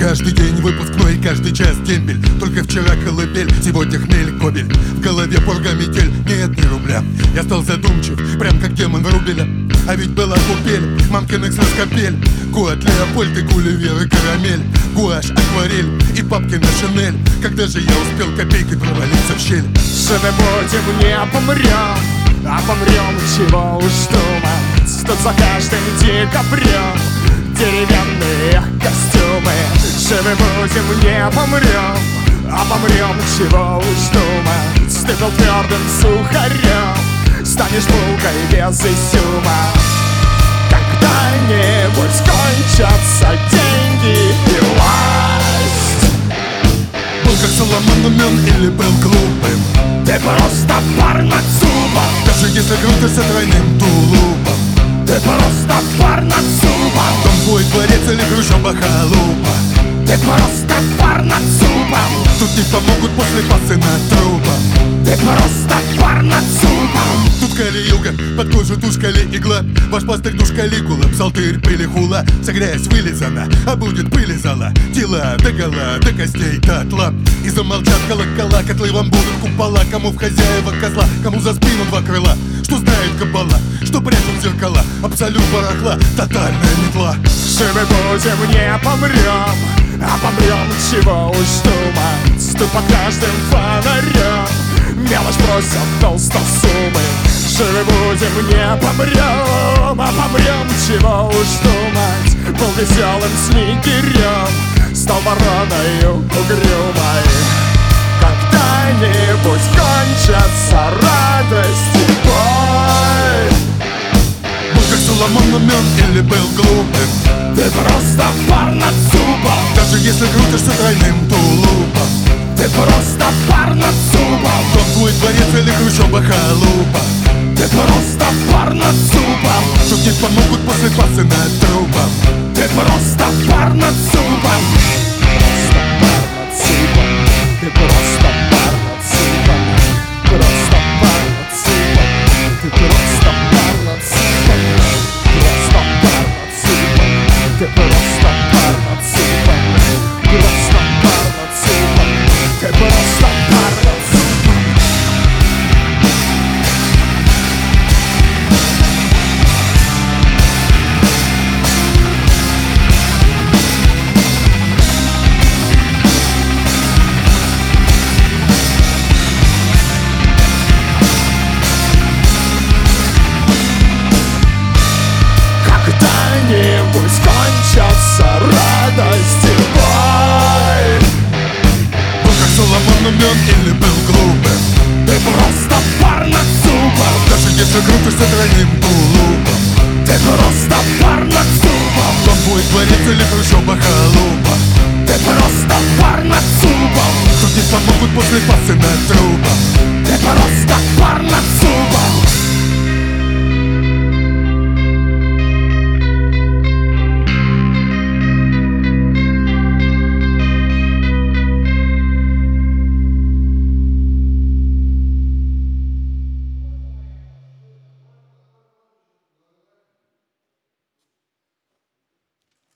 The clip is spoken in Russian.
Каждый день выпускной, каждый час дембель. Только вчера колыбель, сегодня хмель, кобель. В голове порга метель, нет ни рубля. Я стал задумчив, прям как демон Врубеля. А ведь была купель, мамкиных соскопель. Гуат, Леопольд и Гулливер и карамель. Гуашь, акварель и папкина Шинель. Когда же я успел копейкой провалиться в щель? Живем будем, не помрем, а помрем, чего уж думать. Тут за каждым декабрем деревянные костюмы. Живем будем, не помрем, а помрем, чего уж думать. Ты был твердым сухарем, станешь булкой без изюма. Когда-нибудь кончатся деньги и власть. Был как Соломон умен или был глупым, Ты просто пар над зубом. даже если крутишься тройным тулупом. Ты просто пар над зубом. Дом твой дворец или хрущоба халупа. Ты просто пар над зубом. Тут не помогут после пасы над трупом. Ты просто пар над зубом. Тут кали-юга, под кожу тушкали игла. Ваш пастырь душ Калигула, псалтырь пыли хула. Вся грязь вылизана, а будет пыли зала. Тела до гола, до костей, до тла. И замолчат колокола, котлы вам будут купола. Кому в хозяева козла, кому за спину два крыла. Что знает кабала, что прячут зеркала. Абсолют барахла, тотальная метла. Живы будем, не помрем, а помрем, чего уж думать. Тут под каждым фонарем мелочь бросят толстосумы. Живы будем, не помрем, а помрем, чего уж думать. Был веселым снегирем, стал вороною угрюмой. Когда-нибудь кончатся радость и боль. Был как Соломон умен или был глупым, Ты просто пар над зубом. даже если крутишься тройным тулупом. Ты просто пар над зубом. Дом твой дворец или хрущоба халупа. Ты просто пар над зубом. Тут не помогут после пасы над трупом. Ты просто пар над зубом. Просто пар над зубом. Ты просто пар над зубом. Просто пар над зубом. Ты просто пар над зубом. Просто пар над зубом. Ты просто пар над зубом. Просто пар над зубом. Ты просто пар над зубом. Когда-нибудь кончатся радость и боль. Был как Соломон умен или был глупым, Ты просто пар над зубом. даже если крутишься тройным тулупом. Ты просто пар над зубом. Дом твой дворец или хрущоба халупа. Ты просто пар над зубом. Тут не помогут после пасы над трупом. Ты просто пар над зубом.